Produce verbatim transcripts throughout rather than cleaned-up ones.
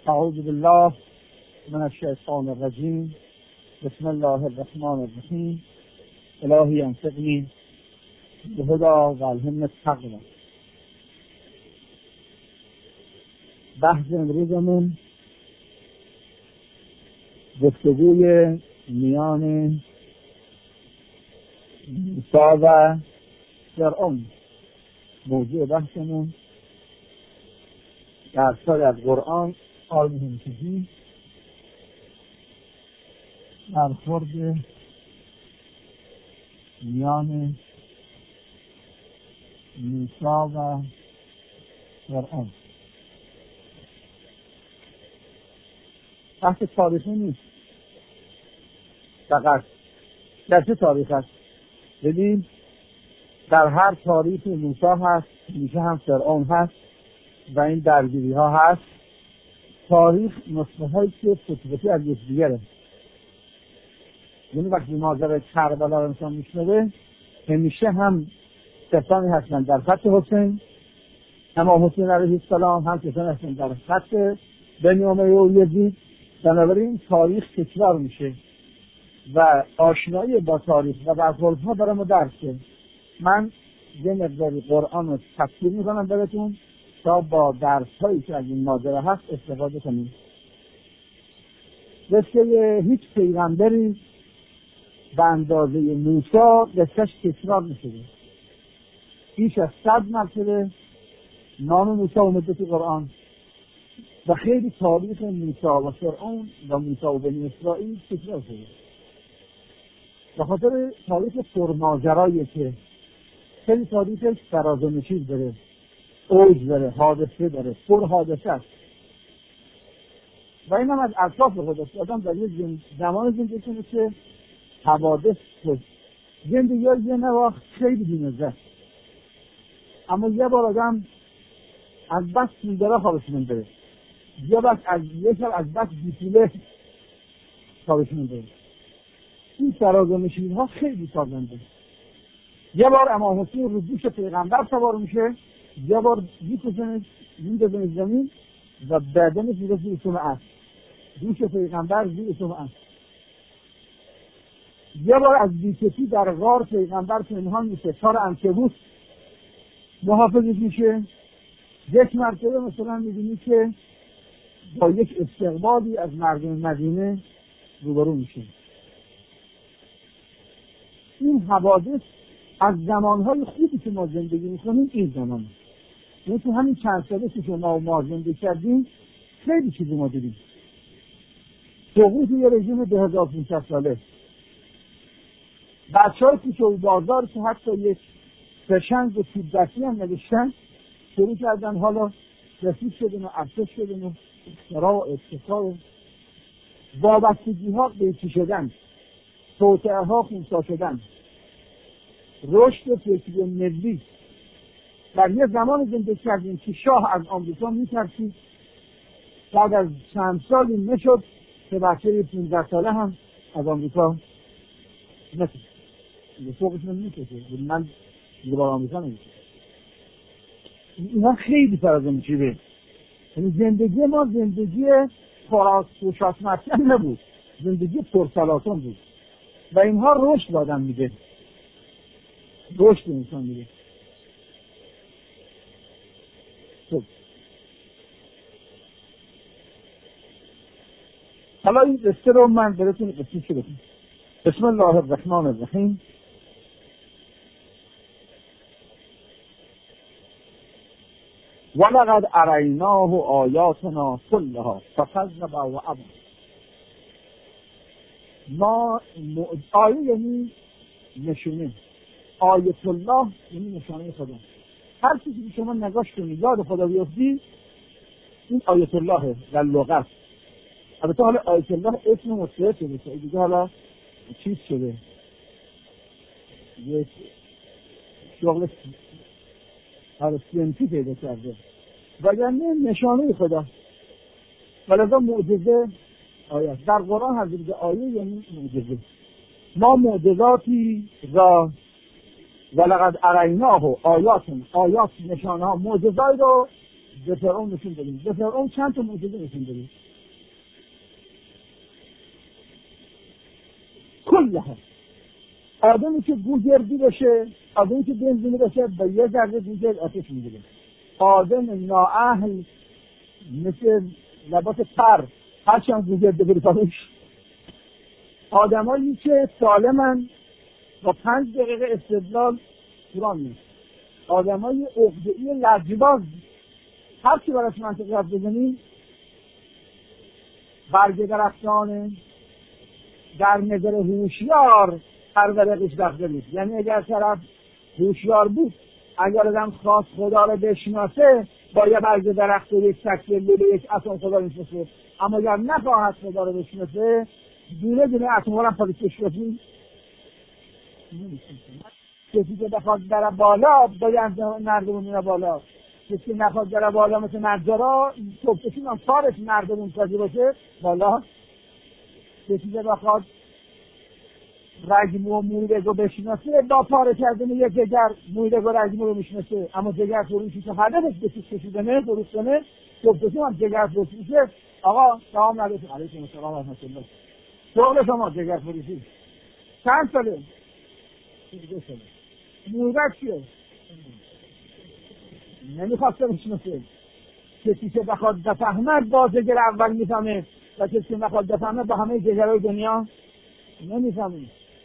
اعوذ بالله من الشیطان الرجیم. بسم الله الرحمن الرحیم. الهی انفقنی بهدا و الهمنی التقوا. بحث امروزمون گفتگوی میان موسی و فرعون. موضوع بحثمون درس‌های از قرآن آیه چیزی برخورد میان موسی و فرعون. بحث تاریخی نیست، فقط در چه تاریخ هست؟ ببین در هر تاریخ موسی هست، میشه هم فرعون هست و این درگیری ها هست. تاریخ نسخه هایی که فتوتی از یک دیگره. یعنی وقتی ماجرای کربلا رو انسان میشنوه همیشه هم کسانی هستن در خط حسین، امام حسین علیه السلام، هم کسانی هستن در خط بنی امیه و یزید. بنابراین تاریخ تکرار میشه و آشنایی با تاریخ و برخوردها برای ما درسه. من یه مقداری قرآن رو تفسیر میکنم براتون تا با درس هایی که از این ماجرا هست استفاده کنیم. قصه هیچ پیغمبری به اندازه موسی قصهش تکرار نشده. بیش از صد مرتبه نام موسی اومده تو قرآن و خیلی تاریخ موسی و فرعون و موسی و بنی اسرائیل تکرار شده. به خاطر تاریخ پرماجرایی که خیلی تاریخش فراز و نشیب داره، اوج داره، حادثه داره، پر حادثه است و این هم از اطراف خودست. آدم در یه زمان زندگی کنه که حوادث شد. زندگی ها یه نواخت خیلی بی‌نظر، اما یه بار آدم از بس سیندرا خوابش نمیبره، یه بس از یه شب از بس بیپوله خوابش نمیبره. این فراز و نشیب ها خیلی سازنده. یه بار امام حسین رو دوش پیغمبر سوار میشه، یه بار میکشنش میندازه زمین و بدنش میره زیر صومعه، دوش پیغمبر زیر صومعه. یه بار از بیکسی در غار پیغمبر پنهان میشه، تار عنکبوت محافظش میشه. یک مرتبه مثلا میبینی که با یک استقبالی از مردم مدینه روبرو میشه. این حوادث از زمانهای خوبی که ما زندگی میکنیم این زمان هست. یعنی تو همین چند ساله که شما و ما زندگی کردیم خیلی چیزی ما دیدیم. سقوط یه رژیم دو هزار و پانصد ساله، بچه های کوچه و بازار که حتی یک فشنگ و سیب دستی هم نداشتن شروع کردن حالا رسید شدن و ارتش شدن و اختراع و اتفاق و وابستگی ها قیچی شدن، توطئه ها خونسا شدن، رشد فکری ملی. در یه زمان زندگی کردیم که شاه از آمریکا میترسید، بعد از چند سالی نشد که بچه پونزده ساله هم از آمریکا نشد. یه فوقشون میکشه، من دیگه با آمریکا نمیشه. اینا خیلی فرازه میشیده. یعنی زندگی ما زندگی پراز و شاسمتی هم نبود، زندگی پرسلاتون بود و اینها رشد دادن میده، رشد انسان میده. خب حالا این قصه رو من براتون قصه شده کنم. بسم الله الرحمن الرحیم. ولقد اریناه آیاتنا كلها فکذب و ابی. ما آیه یعنی نشونه، آیت الله یعنی نشانه خدا. هر چیزی که شما نگاش کنید یاد خدا بیفتی این آیت الله در لغت. البته حالا آیت الله اسم مستعار شده که دیگه حالا چیز شده، یک شغل هرسینتی پیدا کرده وگرنه نشانه خدا. ولذا معجزه آیت در قرآن هر دیگه آیه یعنی معجزه. ما معجزاتی را ولقد اریناه آیاتنا، آیات نشانه ها معجزایی رو به فرعون نشون بدیم. به فرعون چند تا معجزه نشون بدیم. کلها آدمی که گوگردی بشه، آدمی که بنزینی بشه با یه ذره دیگه آتش میگیره. آدم نااهل مثل لباس پر هرچند گوگرده بری پاروش. آدمایی که سالمن با پنج دقیقه استدلال قرآن نیست. آدمای عقده‌ای لجباز هر چی براش منطقی حرف بزنی برگ درختانه در نظر هوشیار هر ورقش داخل نیست. یعنی اگر طرف هوشیار بود، اگر آدم خواست خدا رو بشناسه با یه برگ درخت و یک سکه لوله یک اتم خدا رو میشناسه. اما اگر نخواهد خدا رو بشناسه دونه دونه اتم ها رو پالیسش کنی کسی که بخواد بره بالا باید نردمون میره بالا، کسی که نخواد بره بالا مثل نجارا صبحشون هم کارش نردمون سازی باشه بالا، کسی که بخواد رگمو و مویدگو بشناسه با پاره کردن یک جگر مویدگو رگمو رو میشناسه. اما جگر فروشی که هدفش بسید کشیدنه فروش کنه صبحشون هم جگر فروش میشه. آقا سلام علیکم. علیکم السلام و رحمت الله. شغل شما جگر فروشی چند ساله؟ دو ساله. مویدگ چیه؟ نمیخواسته بشناسه. کسی که بخواد بفهمد با جگر اول میفهمه و کسی که بخواد بفهمه با همه جگرهای دنیا نمیفهمه.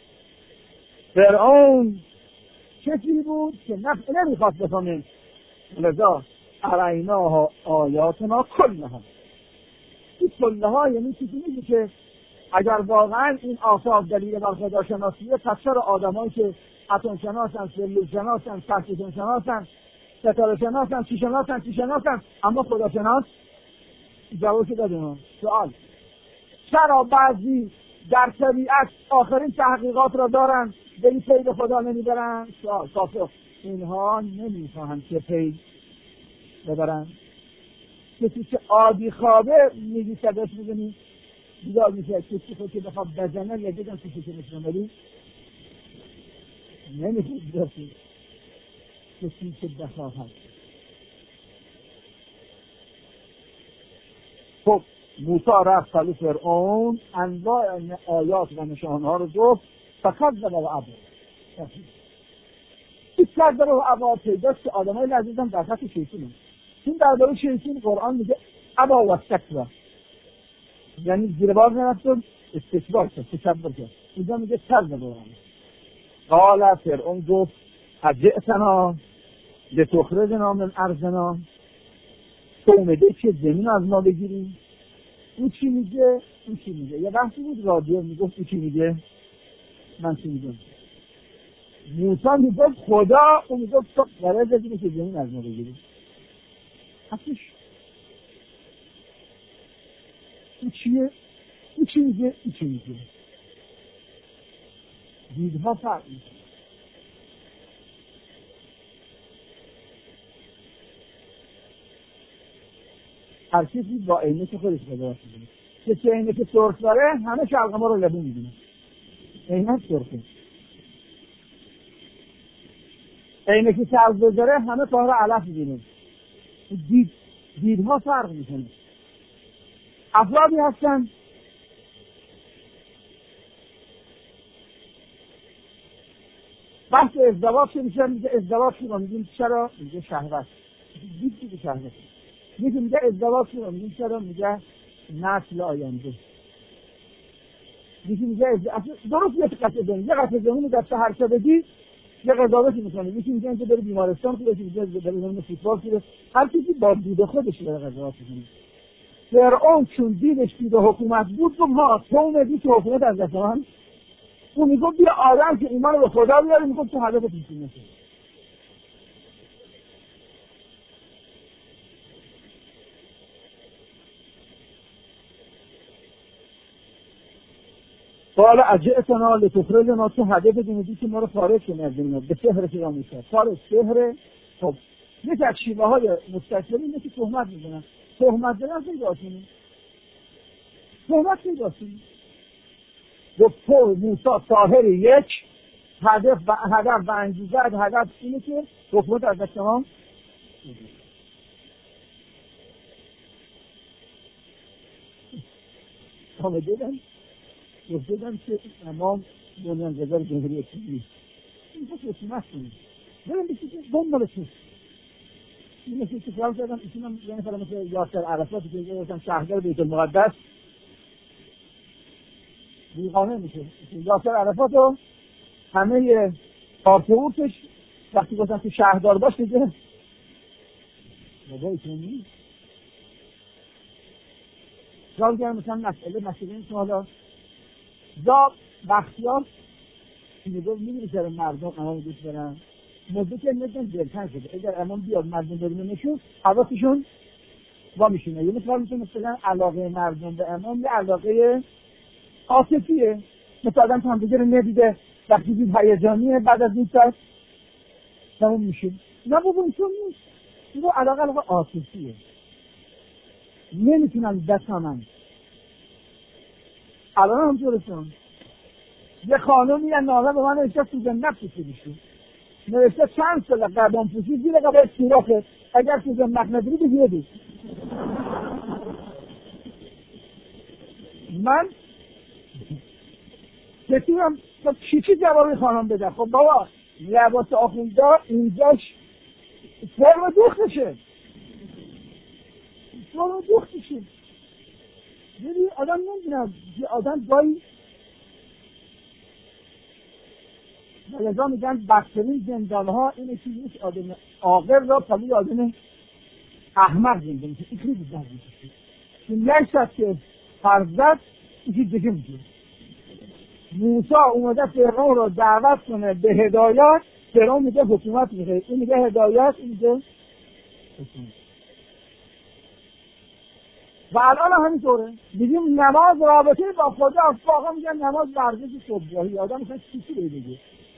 فرعون کسی بود که نفع نمیخواست بفهمه، لذا اریناها آیاتنا کلها. این کلها یعنی چیزی میگه که اگر واقعا این آثار دلیل بر خداشناسیه پس چرا آدمایی که اتم شناسن، سلول شناسن، سرچشم شناسن، ستاره شناسن، چی شناسن، چی شناسن اما خداشناس جوابش دادیم. سوال چرا بعضی در طبیعت آخرین تحقیقات را دارن ولی پی به خدا نمیبرن؟ سوال پاسخ اینها نمیخواهن که پی ببرن. کسی که عادی خوابه میگی صداش میزنی بیدار میشه، کسی خود که بخواب بزنه یا دیدم کسی که میشنم ولی نمیشه بیدار شد. کسی که بخواهد خب موسی رفت سالی فرعون انواع آیات و نشانها رو گفت فقط زبا و عبا این کرد رو عبا پیداست که آدم های لذیذم در خط شیطونه. این در داره شیطون قرآن میگه عبا و استکبر، یعنی زیر بار نرفتون استکبار کرد، تکبر کرد. اینجا میگه کرد رو قال فرعون گفت اجئتنا لتخرجنا من ارضنا، تو اومده که زمین از ما بگیریم. او چی میگه؟ او چی میگه؟ یه بحثی بود رادیو میگفت او چی میگه؟ من چی میگم؟ موسی میگفت خدا، او میگفت تو قرار بگیری که زمین از ما بگیریم. اصلش او چیه؟ او چی میگه؟ او چی میگه؟ دیدها فرق میشه. هر کسی با عینه که خودش قضاوت می‌کنه. کسی عینه که سرخ داره همه شلق ما رو لبو می‌بینه. عینه سرخه. عینه که سبز داره همه کار رو علف می‌بینه. دید دیدها فرق می‌کنه. افرادی هستن بحث ازدواج که میشه میگه ازدواج رو میگیم چرا؟ میگه شهوت. دید دیگه شهوت. میگه میگه ازدواج رو میگیم چرا؟ میگه نسل آینده. میگه میگه درست یه قطعه زمین یه قطعه زمین دست هر چه بدی یه قضاوتی میکنه. میگه میگه اینکه بری بیمارستان که بری بری زمین فوتبال که هر کسی با دید خودش داره قضاوت میکنه. فرعون چون دیدش دید حکومت بود گفت ما تو اومدی که حکومت از دست من. اون میگفت بیا آدم که ایمان رو به خدا بیاره، میگفت تو هدفت میشی نشه. قال اجئتنا لتخرجنا، تو هدف دیدی که ما رو خارج کنی از دنیا به سحر که میشه. خارج سحر. خب یکی از شیوه های مستقلی اینه که تهمت میزنن. تهمت زدن خیلی آسونه. تهمت خیلی آسونه. گفت تو موسی ساحر یک هدف و هدف و انگیزه هدف اینه که حکومت از دست ما آمده بودن گفته بودن که امام بنیانگذار جمهوری اسلامی این که حکومت کنید برم بسید دنبال چیز این مثل که فرام کردم ایشون هم یعنی فرام مثل یاسر عرفاتی که اینجا گفتم شهردار بیت المقدس بیقانه میشه. یاسر عرفات رو همه کارتورتش وقتی گفتم که شهردار باش دیگه بابا ایشون نیست. جال گرم مثلا مسئله مسئله این که حالا دا بختیار میگو میدونی چرا مردم امام دوست دارن موضوع که نمیدن دلتن شده اگر امام بیاد مردم ببیننشون حواسشون وا میشینه. یه مثلا میتونه مثلا علاقه مردم به امام یه علاقه عاطفیه مثلا آدم هم دیگه رو ندیده وقتی دید هیجانیه بعد از این ساعت تموم میشه. نه بابا اینطور نیست. این علاقه علاقه عاطفیه نمیتونن بسامن. الان همطورشون یه خانومی یه نامه به من نوشته سوزن نفسی کنیشون نوشته چند ساله قدم پوشی زیر قبل سوراخه اگر سوزن نفس نداری بگیره دید. من بسیارم چی چی جوابی خانم بده. خب بابا لباس آخونده اینجاش فرم دوختشه فرم دوختشه ببین آدم نمیدونم یه آدم گاهی لذا میگن بدترین زندان ها اینه که یک آدم عاقل را پلی آدم احمق زنده میشه. این خیلی زنده میشه که نشد که فرزد یکی دیگه میشه. موسی اومده فرعون را دعوت کنه به هدایت فرعون میگه حکومت میخواد این میگه هدایت این میگه حکومت. و الان همینطوره میگیم نماز رابطه با خدا افاقا میگن نماز ورزش صبحگاهی آدم میخواد چیزی بگه.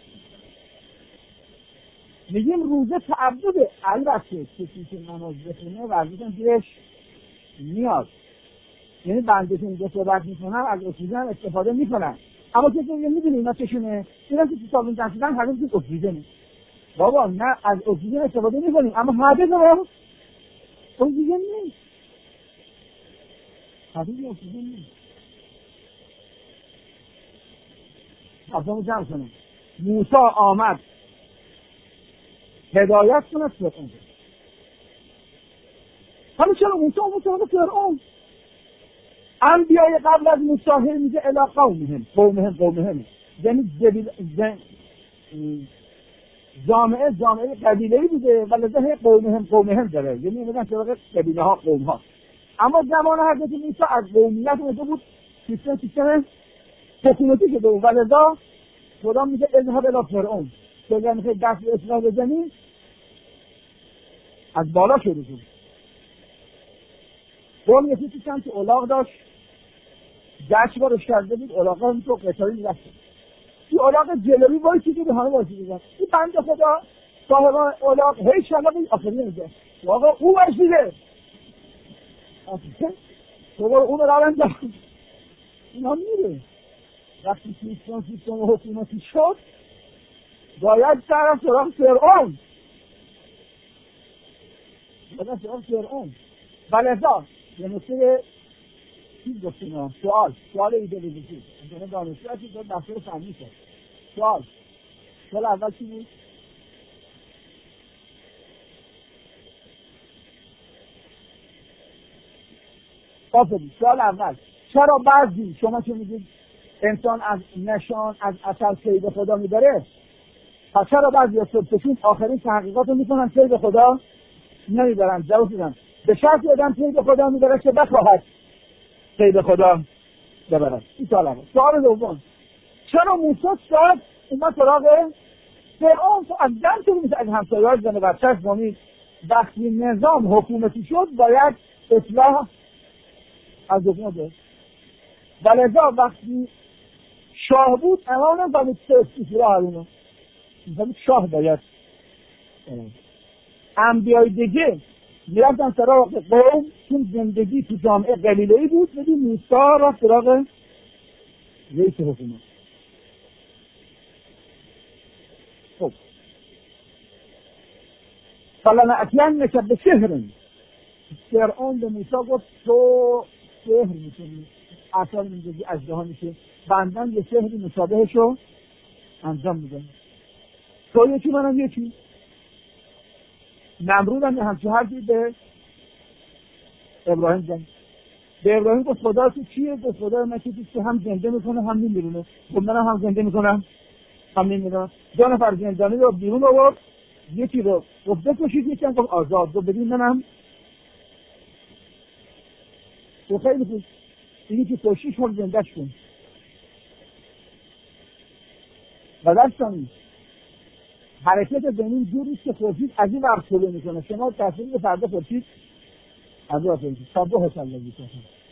میگیم روزه تعبده البته کسی که نماز بخونه ورزش هم زیرش میاد یعنی بندشون که صحبت میکنن از اکسیژن استفاده میکنن اما کسی که میدونی اینا چشونه اینا که تو سالون دستیدن هنوز که اکسیژنه. بابا نه از اکسیژن استفاده میکنیم اما حدث ما اکسیژن نیست حدث اکسیژن نیست. حضا جمع کنم موسی آمد هدایت کنه فرعون. حالا چرا موسی آمد سراغ فرعون؟ انبیای قبل از موسی میگه الی قومهم قومهم قومهم یعنی جامعه جامعه قبیله‌ای بوده و لذا قومهم قومهم داره یعنی میگن سراغ قبیله ها قوم ها. اما زمان حضرت موسی از قومیت اومده بود سیستم سیستم حکومتی شده بود و لذا خدا میگه اذهب الی فرعون که اگر میخوای دست به اصلاح بزنی از بالا شروع شد. قوم یکی چیزی که اولاغ داشت گشت بارش کرده بود اولاغ هم تو قطاری رفت این اولاغ جلوی بایسیده به همه بایسیده بود این بنده خدا صاحبان اولاغ هی شلاقی آخری میگه واقعا او بایسیده دوباره اون رو رفتن اینا میره وقتی سیستم سیستم حکومتی شد باید طرف سراغ فرعون باید سراغ فرعون و لذا یه نکته چیز گفتیم سوال سوال ایدئولوژی انجام دانشجو هستی که دفتر فنی شد سوال سوال اول چی بود؟ آفرین سوال اول چرا بعضی شما که میگید انسان از نشان از اثر سید خدا میبره پس چرا بعضی از صبحشون آخرین تحقیقات رو میکنن سید خدا نمیبرن؟ جواب میدن به شرطی آدم سید خدا میبره که بخواهد سید خدا ببرد. این سوال اول. سوال دوم چرا موسی ساعت اومد سراغ فرعون تو از دم که میشه از همسایه‌اش زنه بچه‌اش بامید وقتی نظام حکومتی شد باید اصلاح از حکومت بود و لذا وقتی شاه بود امانم باید اصلاح هرونو باید شاه باید انبیای دیگه میرفتن سراغ قوم چون زندگی تو جامعه قبیله‌ای بود بدین موسی رفت سراغ رئیس حکومت. خب فلنأتینک بسحر فرعون به موسی گفت تو سحر میکنی اعصاب میندازی اژدها میشه، بندن یه سحری مشابهش رو انجام میده. تو یکی منم یکی. نمرود هم همچه حرفی به ابراهیم زد. به ابراهیم گفت خدا تو چیه؟ گفت خدا من چیزی که هم زنده میکنه هم میمیرونه. گفت منم هم زنده میکنم هم میمیرونم. دو نفر زندانی رو بیرون آورد، یکی رو گفت بکشید، یکی هم گفت آزاد. گفت ببین منم تو خیلی خوب اینی که کشیش هم زندهش کن و دستانی حرکت بینین جوریست که خورشید از این وقت طلوع میکنه. شما تصویر به فردا خورشید از این وقت خورشید صبح سلگی کنید.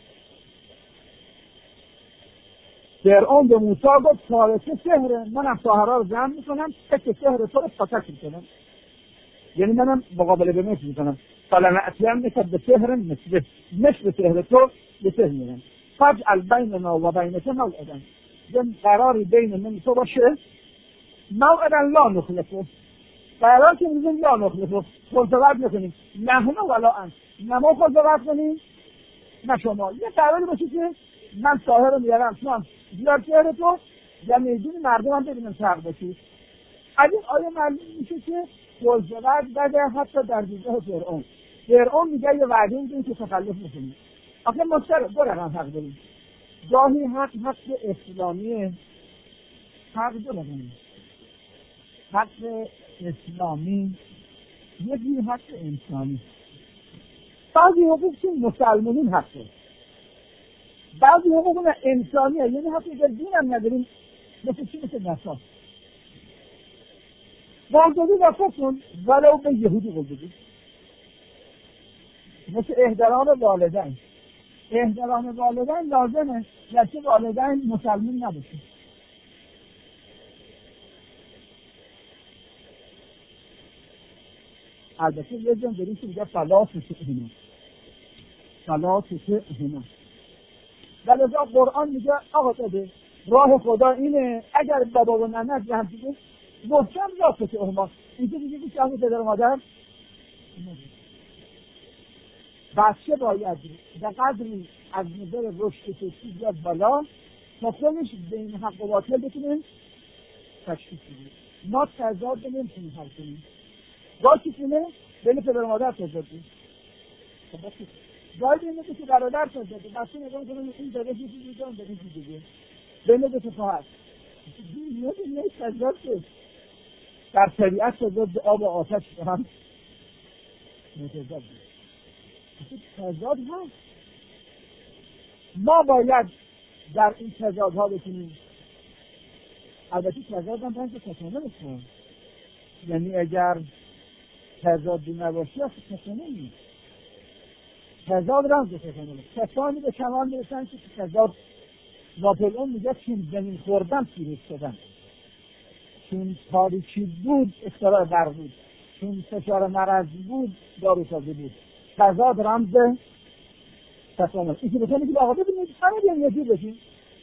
فرعون به موسی گفت تارکه سحره، منم ساحرها رو جمع میکنم، تک سحر تو رو پتک میکنم، یعنی منم مقابله به مثل میکنم. فلنأتین نکد به سحر مثل مثل سحر تو به سحر میرم فجعل بیننا و بینک موعدا، یعنی قراری بین من تو باشه، موعدا لا نخلفه، قرار که میزن لا نخلفه، خلطوت نکنیم، نحن ولا انت، نه ما خلطوت کنیم نه شما. یه قراری باشه که من ساحر رو میارم شما زیاد سحر تو یا میدون مردم هم ببینم فرق باشید. از این آیه معلوم میشه که خلطوت بده حتی در دیدگاه فرعون. فرعون میگه یه وعده میدونی که تخلف میکنیم. آخه مشترک دو رقم حق داریم، گاهی حق حق اسلامیه، حق دو رقم، حق اسلامی یکی حق انسانی. بعضی حقوق که مسلمانین حقه، بعضی حقوق انسانیه، یعنی حقی اگر دین هم نداریم، مثل چی؟ مثل نصاب قلدگی وفا کن ولو به یهودی قلدگی، مثل احترام والدین. احترام والدین لازمه گرچه والدین مسلمان نباشه. البته یه جن داریم که میگه فلا تطعهما، فلا تطعهما، ولی قرآن میگه آقا داده راه خدا اینه، اگر بابا و ننت به هم دیگه محکم لا تطعهما، اینجا دیگه که شهر پدر و مادر بچه باید به قدری از نظر رشد فکری بیاد بالا تا خودش بین حق و باطل بتونه تشخیص بده. ما تضاد نمیتونیم حل کنیم، با چیزونه بین پدر و مادر تضاد بده، باید این نگه که برادر تضاد بده، بچه نگاه کنه این داره چیزی دیگه اون داره چیزی دیگه، بین دو تا خواهر دنیا دنیا تضاد بده. در طبیعت تضاد به آب و آتش هم متضاد بده، تضاد هست. ما باید در این تضادها بکنیم. البته تضاد هم باید تکانه بکنیم، یعنی اگر تضادی نباشی اصلا تکانه نیست. تضاد رمز تکانه نیست. کسانی به کمال میرسن که تضاد ناپلئون میگه چون زمین خوردن پیروز شدن، چون تاریکی بود اختراع برق بود، چون فشار مرض بود داروسازی بود. تضاد رمز تکانه. این که بکنه که آقا ببینید همه بیان یه جور بشین.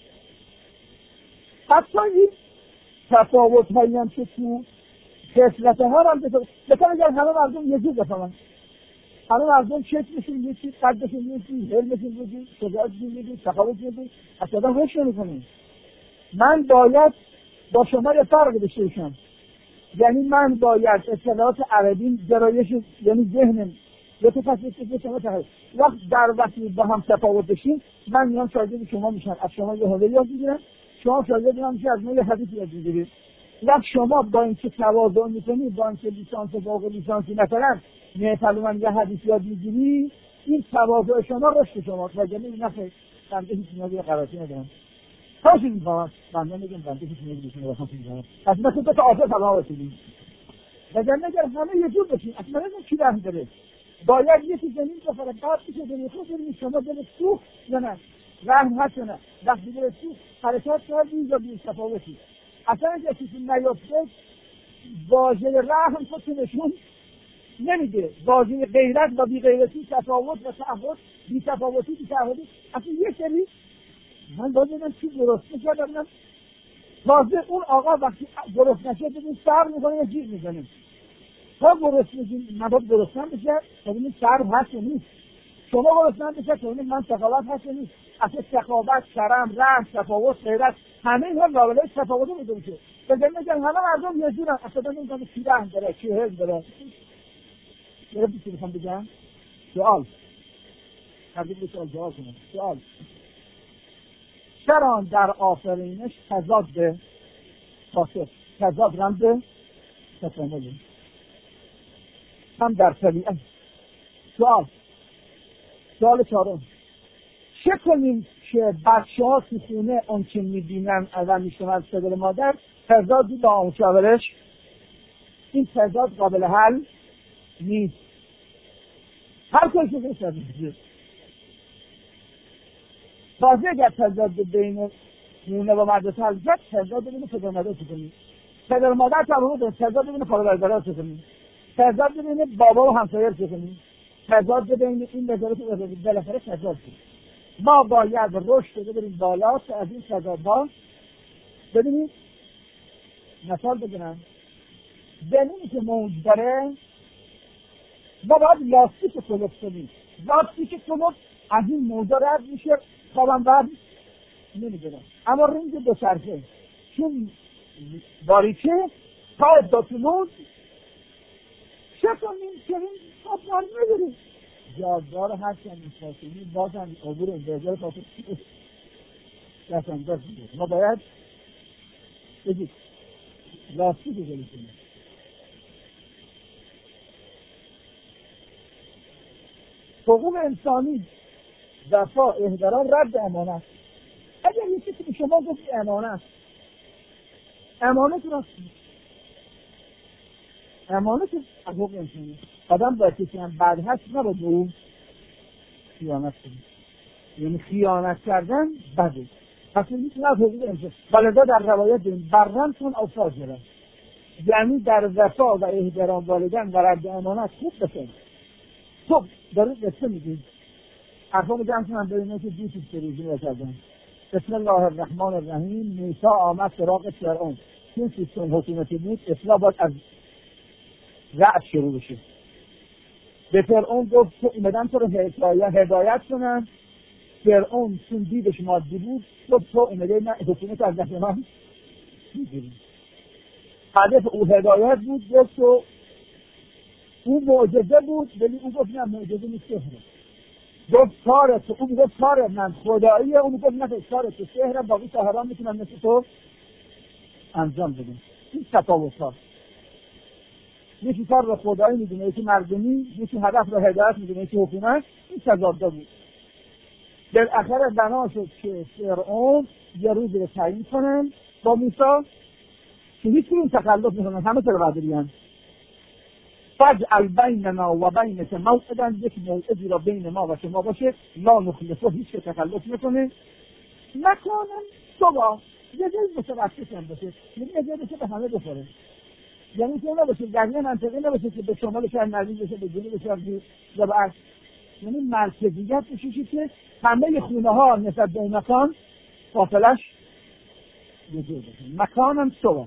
حتی این تفاوت هایی هم که تو خصلت ها رو هم بکنه اگر همه مردم یه جور بفهمن، همه مردم چشمشون یکی، قدشون یکی، علمشون یکی، شجاعتشون یکی، تفاوت یکی، اصلا روش نمی‌کنه. من باید با شما یه فرق داشته باشم، یعنی من باید اطلاعات عربی گرایش یعنی ذهنم یه تو تصویت که شما تحرید وقت در وقتی با هم تفاوت بشیم، من میام شاگرد شما میشم، از شما یه حوله یاد میگیرم، شما شاگرد من میشه از من یه حدیث یاد میگیرید. وقت شما با این که تواضع میکنید، با این که لیسانس فوق لیسانسی مثلا میفهمی من یه حدیث یاد میگیری، این تواضع شما رشد شما وگرنه این نخیر بنده هیچ نیازی به قرارتی ندارم. تاشی میخوام بنده میگم بنده هیچ نیازی بشونه بخوام میگم از مثل دو تا آفه فلا رسیدیم وگرنه اگر همه یه جور بشین اصلا نمیدونم کی رحم داره. باید یکی زمین بخوره بعد که دنیا خود ببینید شما دل سوخ یا نه، رحم هست یا نه. وقتی دل سوخ حرکات کردید یا بی تفاوتی اصلا اگه چیزی نیافته واژه رحم خودتو نشون نمیده. واژه غیرت و بی غیرتی، تفاوت و تعهد، بی تفاوتی بی تعهدی، اصلا یه سری من باید بگم چی درست میشه ببینم تازه اون آقا وقتی درست نشه ببین سر میکنه یا جیغ میزنه. تا درست میگیم مباد درست هم بشه ببینید سر هست یا نیست. شما گفتن بشه کنید من سخاوت هستید اصلا سخاوت کرم رحم تفاوت غیرت همه اینا لابلای تفاوت میده میشه بگم میگن همه مردم یه جورن اصلا نمیدونم کی رحم داره کی حلم داره گرفتی چی میخوام بگم سوال تبدیل به سوال جواب کنم سوال چرا در آفرینش تضاد به پاسخ تضاد رمز تکاملی هم در طبیعت سوال سوال چهارم چه کنیم که بچه ها تو خونه اون که میبینن و میشنن صدای مادر تضادی با آموزش این تضاد قابل حل نیست هر کاری که بشه تضاد تازه اگر تضاد بین خونه و مدرسه حل شد تضاد بین پدر و مادر چه کنیم پدر و مادر تا تضاد بین خانواده برادر چه کنیم تضاد بین بابا و همسایه چه کنیم تضاد بین این نظارت و بالاخره تضاد کنیم ما باید رشد ببریم بالا تا از این تضادها ببینید مثال بزنم ببینید که موج داره ما باید لاستیک کلوب کنیم لاستیک کلوب از این موجا رد میشه خوابم بعد نمیدونم اما رنگ دو طرفه چون باریکه تا داتونوز چه کنیم که این خواب نار نداریم جادار هستن این فاصلی بازم عبور انتظار فاصلی دستم دست میده ما باید بگید لاستیک رو گلی کنیم حقوق انسانی وفا احترام رد امانت اگر یه چیزی که شما گفت امانت امانت راست امانت حقوق انسانی آدم باید کسی هم بد هست نباید به اون خیانت کنید یعنی خیانت کردن بده پس این نیست نه حقوق انسانی ولذا در روایت داریم برن کن او فاجرن یعنی در وفا و احترام والدین و رد امانت خوب بسن خب دارید قصه میگید حرفا رو جمع کنم ببینید که دو چیز سریزی بکردن بسم الله الرحمن الرحیم موسی آمد سراغ فرعون چون سیستم حکومتی بود اصلاح باید از رأس شروع بشه به فرعون گفت تو اومدن تو رو هدایت کنن فرعون چون دیدش مادی بود گفت تو اومده من حکومت از دست من میگیریم هدف او هدایت بود گفت تو او معجزه بود ولی او گفت نه معجزه نیست سحره گفت کار تو اون گفت کار من خداییه اون گفت نه کار تو سحره باقی سحران میتونن مثل تو انجام بدن این تفاوت ها یکی کار رو خدایی میدونه یکی مردمی یکی هدف رو هدایت میدونه یکی حکومت این تضاده بود بالاخره بنا شد که فرعون یه روز رو تعیین کنن با موسی که هیچ کنون تخلف میکنن همه سر بردارین فجعل بیننا و بینک موعدا یک موعدی را بین ما و شما باشه لا نخلفه هیچ که تخلف میکنه مکانن صبح یه جایی متوسط هم باشه یه جایی بشه به همه بخوره یعنی که نباشه دقیقا منطقه نباشه که به شمال شهر نزدیک بشه به جنوب شهر یا به عکس یعنی مرکزیت بشه که همه خونه ها نسبت به مکان فاصلش یه جایی باشه مکانن صبح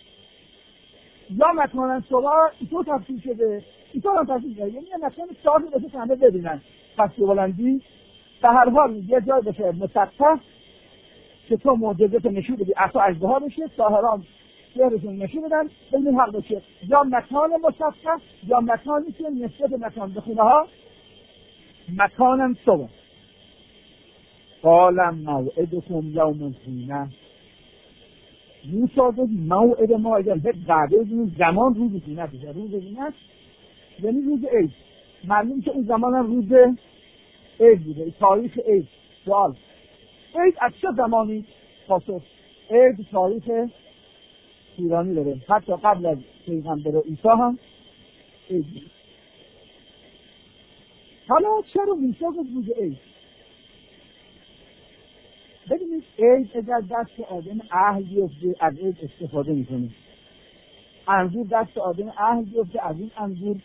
یا مکانن صبح اینطور تفصیل شده اینطور هم تفصیل شده یعنی مکان ساعتی باشه که همه ببینن پس که بلندی به هر حال یه جای باشه مسطح که تو معجزه نشون بدی اصلا اجدها بشه ساحران شهرشون نشون بدن ببینیم حق بشه یا مکان مسطح یا مکانی که نسبت مکان به خونه ها مکانم صبح قال موعدكم یوم الزینه موسی گفت موعد ما اگر به قعده زمان روز زینت بشه روز زینت یعنی روز عید معلوم که اون زمان هم روز عید بوده تاریخ عید سوال عید از چه زمانی پاسخ عید تاریخ ایرانی داره حتی قبل از پیغمبر عیسی هم عید بود حالا چرا موسی گفت روز عید ببینید عید اگر دست آدم اهل بیفته از عید استفاده میکنه انگور دست آدم اهل بیفته از این انگور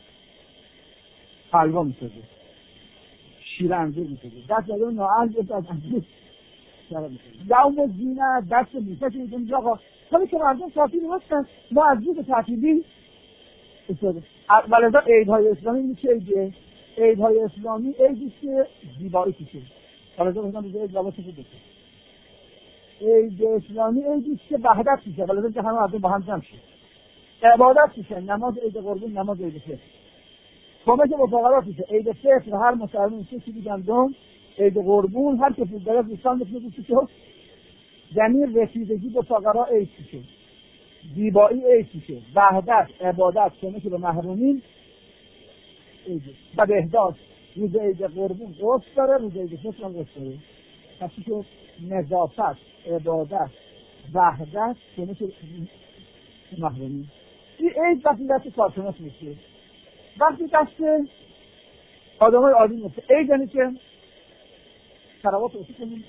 حلوا میسازه شیر انگور میسازه دست آدم نااهل بیفته از انگور شراب میسازه یوم زینت دست موسی که میگه آقا حالا که مردم تعطیلی هستن ما از روز تعطیلی استفاده ولذا عیدهای اسلامی این چه عیدیه عیدهای اسلامی عیدیست که زیبایی توشه. حالا بگم روز عید لباس خوب بشه. عید اسلامی عیدیست که وحدت توشه. حالا که همه مردم با هم جمع شه. عبادت توشه. نماز عید قربون، نماز عید فطر. کمک به فقرا توشه. عید فطر هر مسلمانی چه چیزی گندم، عید قربون هر کسی داره دوستان میتونه توشه. زمین رسیدگی به فقرا عید توشه. زیبایی عید توشه. وحدت، عبادت، کمک به محرومین عید. و بهداشت روز عید قربون قصد داره، روز عید فطر هم قصد داره. پسی که نظافت، عبادت، وحدت، کمک به محرومین. این عید وقتی دست کارشناس میشه. وقتی دست آدمای عادی میشه. عید یعنی که سلوات اوصی کنیم،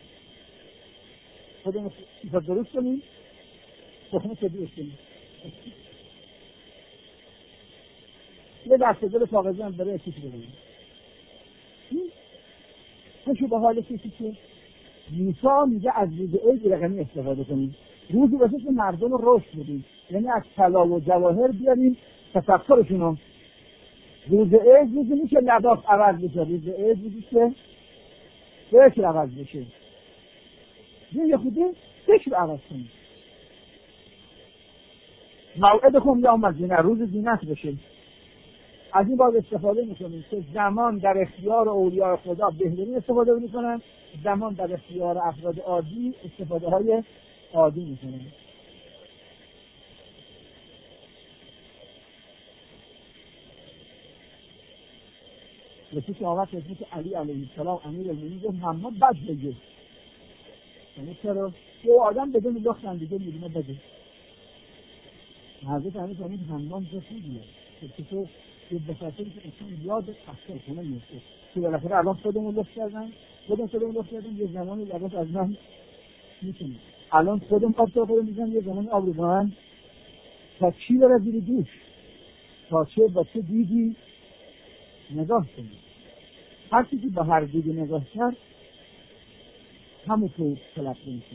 خودمون چیزا درست کنیم، تخمه کدوش کنیم. یه دسته دل کاغذی هم برای چیزی بگیم. خوشو به حال کسی که موسی میگه از روز عید رقمی استفاده کنیم. روزی باشه که مردم رو رشد بدیم. یعنی از طلا و جواهر بیاریم تفکرشون. روز عید روزی میشه لباس عوض بشه. روز عید روزی که فکر عوض بشه. یه خودی فکر عوض کنیم. موعد خون یا مزینه روز زینت بشه. از این باید استفاده میکنیم که زمان در اختیار اولیاء خدا بهترین استفاده میکنن، زمان در اختیار افراد عادی استفاده های عادی میکنن. رسول که آمد رسول که علی علیه السلام امیر المؤمنین گفت همه بد بگه. یعنی چرا؟ یه آدم بدون لختن دیگه میدونه بده. حضرت امیر فرمود همه جا خوبیه. که تو یه بخاطری که اصلا یاد اصلا کنه میفته. که بالاخره الان خودمون لخت کردن، خودمون خودمون لخت کردن یه زمانی لباس از من میتونیم. الان خودمون آب تا خودمون میزن یه زمانی آب رو بان تا چی داره زیر دوش؟ تا چه با چه دیدی نگاه کنی. هر چیزی با هر دیدی نگاه کرد همونطور تلقی میکنه.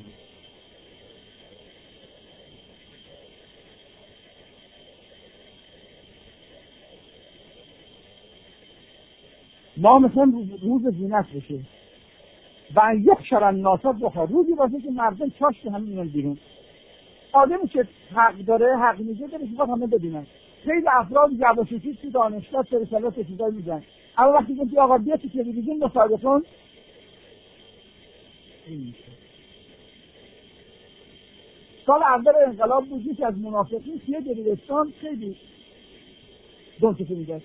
ما مثلا روز زینت بشه و یخشر الناس ضحی، روزی باشه که مردم چاش که همه میان بیرون. آدمی که حق داره، حق میگه داره که همه ببینن. خیلی افراد جواشیشی تو دانشگاه سر سلات چیزایی میگن، اما وقتی که آقا بیا تو تلویزیون مصاحبه کن سال اول انقلاب بود یکی از منافقین توی دبیرستان خیلی دنچه میگه.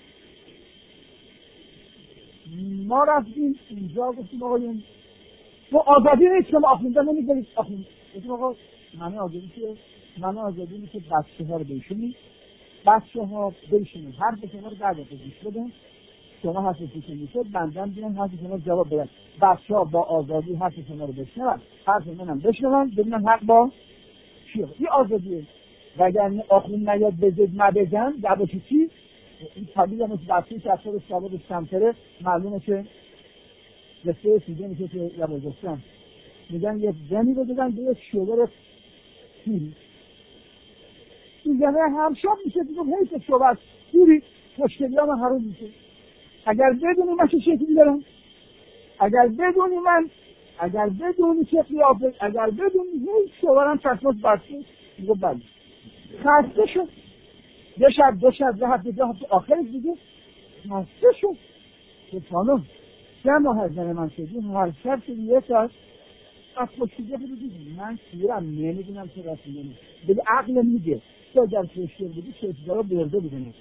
ما رفتیم اینجا گفتیم آقایون تو آزادی نیست که ما آخونده نمیگذارید آخونده. گفتیم آقا معنی آزادی که معنی آزادی نیست که بچه ها رو بشونید، بچه ها بشونید هر به شما رو در دقیقه گوش بدن، شما حرفی که میشد بندن بیان حرفی شما جواب بدن. بچه ها با آزادی حرف شما رو بشنون، حرف منم بشنون، ببینن حق با چیه. این آزادیه. وگرنه آخون نیاد بزد مبزن جوابی چی؟ این طبیعی هم از بچه‌ای که اصلا سواد سمتره معلومه که رسته سیده میشه که یوازستان میگن یک زنی رو دادن به یک شوبر سیری این زنه همشاب میشه دیگه حیث شوبر سیری مشکلی ها من حروم میشه. اگر بدونی من چه شکلی دارم، اگر بدونی من اگر بدونی چه قیافه، اگر بدونی هیچ شوبرم چشمات بسته میگه بله خسته شد یه شب دو شب یه هفته دو هفته آخرش دیگه خسته شد که خانم سه ماه از زن من شدی هر شب شدی یه ساعت از خوشیده بودی دیدی من سیرم نمیدونم چه رسید نمید بگه عقل میگه تو اگر خوشیده بودی چه چیزا برده بودنه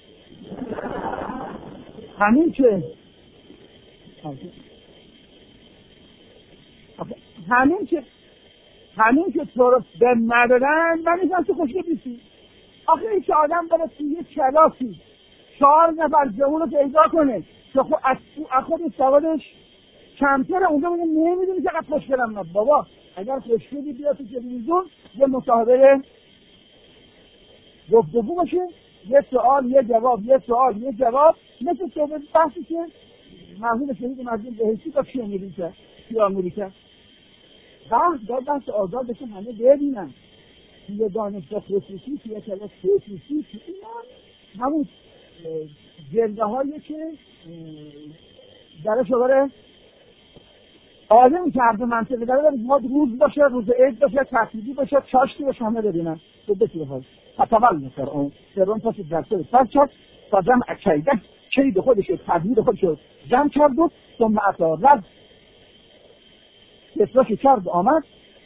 همین که همین که همین که تو رو به ندارن من نیستم تو خوشیده بیسی. آخه این که آدم بره توی یه کلاسی چهار نفر جوون رو پیدا کنه که خود از خود سوادش کمتره اونجا میگه نمیدونی چقدر خوشگلم نه بابا. اگر خوشگلی بیا تو تلویزیون یه مصاحبه گفتگو باشه یه سوال یه جواب یه سوال یه جواب مثل صحبت بحثی که مرحوم شهید مردم بهشتی با چی امریکا چی امریکا بحث داد بحث آزاد بشه همه ببینن توی دانشگاه خصوصی توی کلاس خصوصی توی اینا همون جلده هایی که درش دوباره آدمی که عرض منطقه داره داره باید روز باشه، روز عید باشه، تحصیلی باشه، چاشتی باشه، همه ببینن تو بسیار های فتول فرعون فرعون پس درسته پس چد تا جمع کیده کید خودش و تدبیر خودش رو جمع کرد و ثم اتا رد اصلاحی کرد آمد.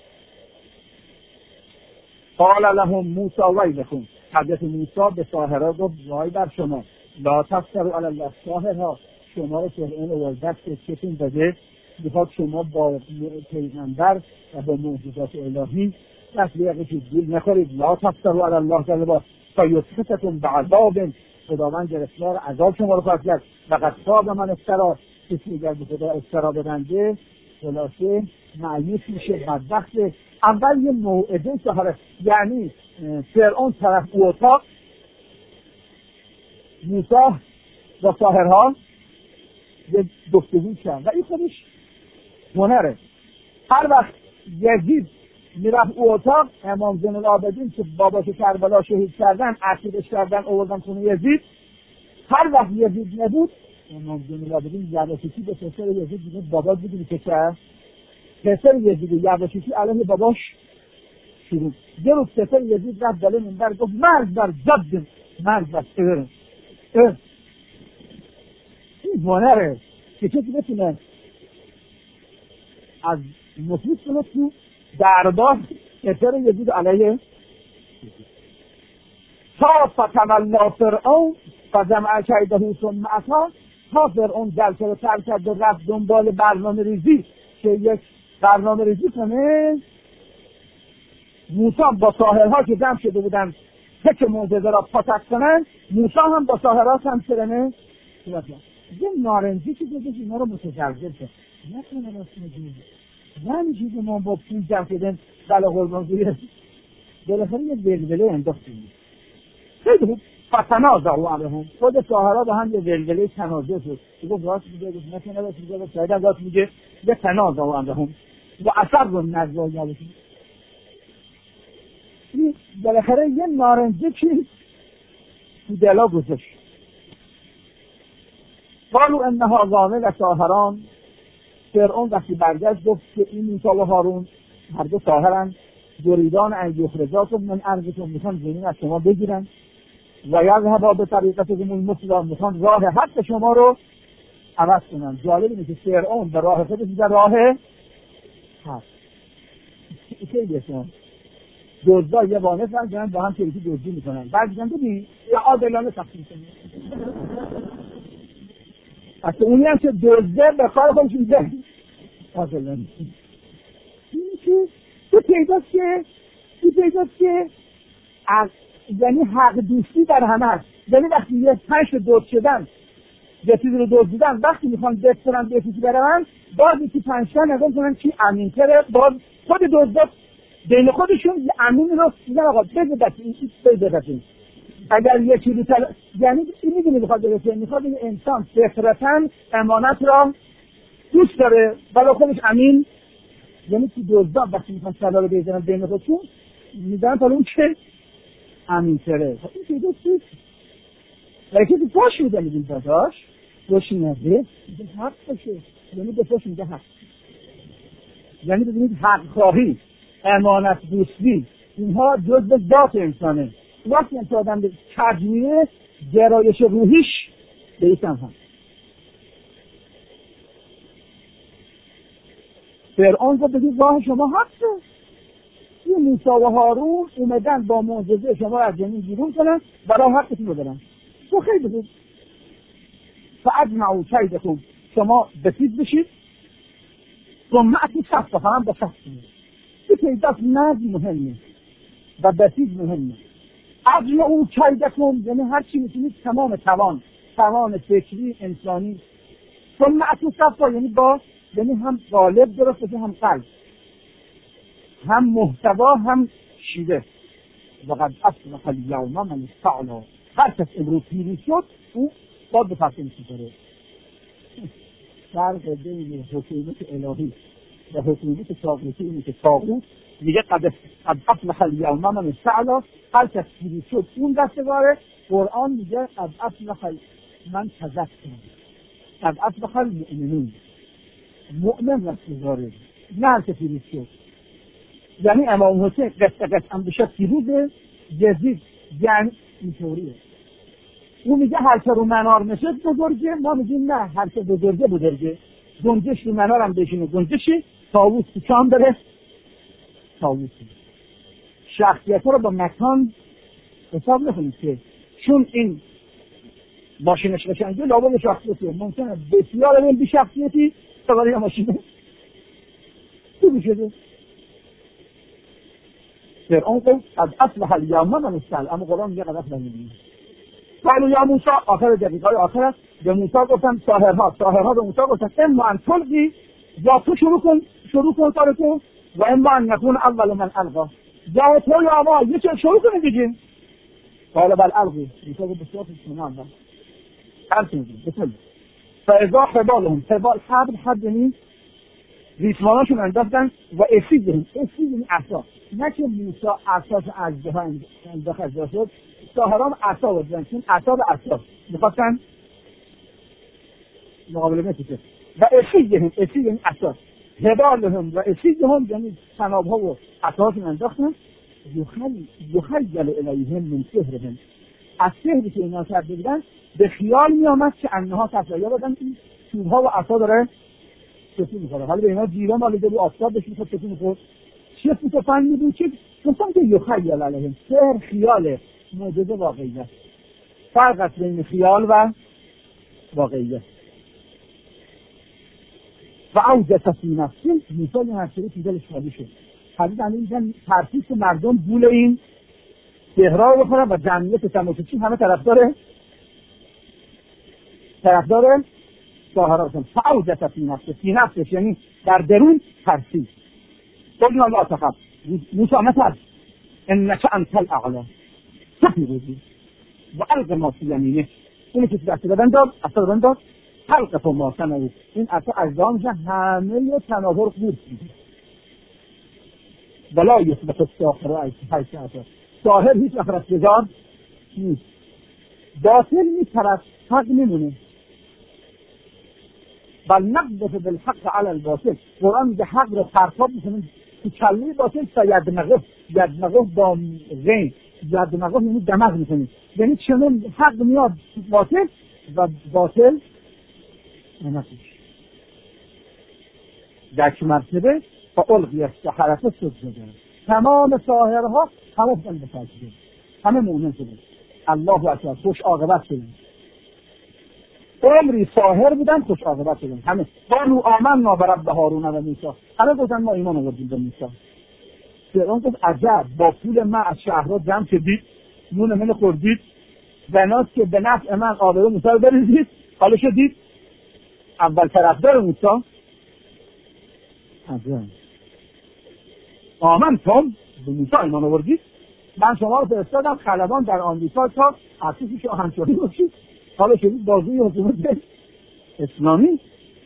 قال لهم موسی ویلکم، حضرت موسی به ساحرا گفت وای بر شما، لا تفتروا علی الله، ساحرها شما رو فرعون آورد کتون داده، میخواد شما با پیغمبر و با معجزات الهی تصدیق چیزی نخورید. لا تفتروا علی الله جل فیسقطکم بعذاب، خداوند گرفتار عذاب شما رو خواهد کرد. فقط صاب من افترا، کسی اگر به خدا افترا ببنده خلاصه مایوس میشه، بدبخته. اول یه موعده ساحره، یعنی فرعون طرف او اتاق، موسی با ساحرها یه گفتگو کرد و این خودش هنره. هر وقت یزید میرفت او اتاق، امام زین العابدین که باباش کربلا شهید کردن، عقیدش کردن، آوردن خونه یزید، هر وقت یزید نبود امام زین العابدین یواشکی به پسر یزید دیگه بابا دیدی که کرد، پسر یزید یواشکی علیه باباش شروع یه روز پسر یزید رفت بالا منبر گفت مرد بر جد، مرد بر سور. این هنره که کسی بتونه از نفوذ کنه تو دربار پسر یزید علیه تا فتملا فرعون فجمع کیده ثم اتی، تا فرعون جلسه رو ترک کرد و رفت دنبال برنامه ریزی که یک برنامه ریزی کنه. موسی با ساحرها که جمع شده بودن تک معجزه را پاتک کنن، موسی هم با ساحرها هم شدنه یه نارنجی که دیگه اینا رو متجرزل کرد. نکنه راست میگیم نمیشه که ما با پول جمع کردن بلا قربان زویه بالاخره یه ولوله انداختیم. خیلی خوب فتنازعوا علیهم، خود ساحرها با هم یه ولوله تنازع شد. دیگه راست میگه نکنه راست میگه شاید هم راست میگه یه تنازعوا علیهم و اثر رو نزوا یادشون. بالاخره یه نارنجی که تو دلا گذاشت. قالوا انها ضامن ساحران، فرعون وقتی برگشت گفت که این موسی و هارون هر دو ساحرن، یریدان ان یخرجاکم من ارضکم، میخوان زمین از شما بگیرن و یذهبا بطریقتکم المثلی، میخوان راه حق شما رو عوض کنن. جالب اینه که فرعون به راه خودش میگه راه حق. چه دیگه دزدا یه وانه فرجن با هم شریکی دزدی میکنن، بعد میگن ببین یا عادلانه تقسیم کنیم. اصلا اونی هم که دزده به کار خودش میده عادلانه. این که تو پیداست که تو پیداست که یعنی حق دوستی در همه هست. یعنی وقتی یه پنج دزد شدن یه چیزی رو دزدیدن، وقتی میخوان دست کنن به یکی برن باز یکی پنج تا نگاه کنن کی امین‌تره، باز خود دزدا بین خودشون یه امین رو میگن آقا بده بچه این چیز بده بچه. اگر یه چیزی تل... یعنی این میدونی میخواد بگه میخواد این انسان فطرتاً امانت را دوست داره ولی خودش امین، یعنی که دزدا وقتی میخوان سلا رو بزنن بین خودشون میدن تا اون چه امین تره. این چیز دوستی ولی که پاش میده میدین داداش روشی نده میگه حق باشه، یعنی به پاش میگه حق، یعنی ببینید حق خواهی، امانت دوستی، اینها جزء ذات انسانه. وقتی انسان آدم به تجمیه گرایش روحیش به این سمت هم. فرعون گفت بگید راه شما حقه، این موسی و هارون اومدن با معجزه شما از زمین بیرون کنن برای حقتون رو برن. تو خیلی بگید فاجمعوا کیدکم، شما بسیج بشید ثم اتوا صفا، هم به صف کنید. این پیداست نظم مهمه و بسیج مهمه. اجمعوا کیدکم یعنی هر چی میتونید تمام توان توان فکری انسانی، ثم اتوا صفا یعنی با یعنی هم غالب درست باشه، هم قلب، هم محتوا، هم شیوه. وقد اصبح اليوم من استعلا، هر کس امروز پیری شد او باید به تصمیم میشه. فرق بین حکومت الهی و حکومت طاغوتی اینه که طاغوت میگه قد قد افلح الیوم من استعلا، هر کس پیروز شد اون دستگاره. قرآن میگه قد افلح من تذکر، قد افلح المؤمنون، مؤمن دستگاره، نه هر کس پیروز شد. یعنی امام حسین قصه قصه هم بشه پیروزه، یزید یعنی اینطوریه. اون میگه هر که رو منار نشد بزرگه، ما میگیم نه، هر که بزرگه بزرگه. گنجش رو منار هم بشینه گنجشی، طاووس تو چام بره طاووسی. شخصیت رو با مکان حساب نکنید که چون این ماشینش قشنگه لابد شخصیتی، ممکنه بسیار این بی شخصیتی سواری ماشینه خوبی شده. فرعون گفت از اصلح الیوم من استعلا، اما قرآن میگه قد افلح المؤمنون. قالوا یا موسی، آخر دقیقای آخر است، به موسی گفتن ساحرها ساحرها به موسی گفتن اما ان تلقی، یا تو شروع کن شروع کن کارتو، و اما ان نکون اول من القا، یا تو یا ما یکی شروع کنید دیگه. قال بل القی، موسی گفت بسیار اطمینان دارم هر چیزی بسیار. فاذا حبالهم، حبال حبل حد یعنی ریسماناشون انداختن، و افیدهم، افید یعنی عصا، نه که موسی عصاش اژدها انداخت شد، ساحران عصا بودن، چون عصا به عصا میخواستن مقابله میکنن. و افیدهم، افید یعنی عصا، حبالهم و افیدهم یعنی طنابها و عصاهاشون انداختن. یخل یخیل الیهم من سحرهم، از سحری که اینا کرده بودن به خیال میامد که انها تسایا بودن این چوبها و عصا داره چطور میخوره. حالا به اینا جیره مالیده بود، آفتاب بهش میخواد چطور میخورد، چه فوت فنی بود که گفتم که یخیل علیهم، سحر خیاله، معجزه واقعیه. فرق است بین خیال و واقعیه. و اوجس فی نفسه، موسی یه هرچه که دلش خالی شد. حدید هم اینجا ترسیس مردم بول این سحرها رو بخورن و جمعیت تماشاچی همه طرفدار طرفدار ساحرها بشن. فاوجس فی نفسه، فی نفسش یعنی در درون ترسید. قلنا لا تخف، موسی نترس، انک انت الاعلی، تو پیروزی. و الق ما فی یمینه، اونی که تو دست بدن داد، اصلا بدن داد، حلقه ما سنوی، این اصلا اجزا میشه همه تناظر قورت میده. ولا یثبت الساحر حیث اتى، ساحر هیچ وقت رستگار نیست، باطل میپرد، حق میمونه. بل نقذف بالحق علی الباطل، قرآن میگه حق رو پرتاب میکنه تو کله باطل، فیدمغه، یدمغه با غین، یدمغه یعنی دمغ میکنه، یعنی چنون حق میاد باطل و باطل نمیشه. در چه مرتبه فالقی السحرة سجدا، تمام ساحرها همه بودن به سجده، همه مؤمن شدن، الله اکبر، خوش عاقبت شدن. عمری ساحر بودن، خوش عاقبت شدن همه. قالوا آمنا برب هارون و موسی، همه گفتن ما ایمان آوردیم به موسی. فرعون گفت عجب، با پول من از شهرها جمع شدید، نون من خوردید، بنات که به نفع من آبرو موسی رو بریزید، حالا شدید اول طرفدار موسی. عجب، آمنتم به موسی ایمان آوردید، من شما رو فرستادم خلبان در آمریکا تا اساسی شاهنشاهی باشید، حالا شدید بازوی حکومت اسلامی.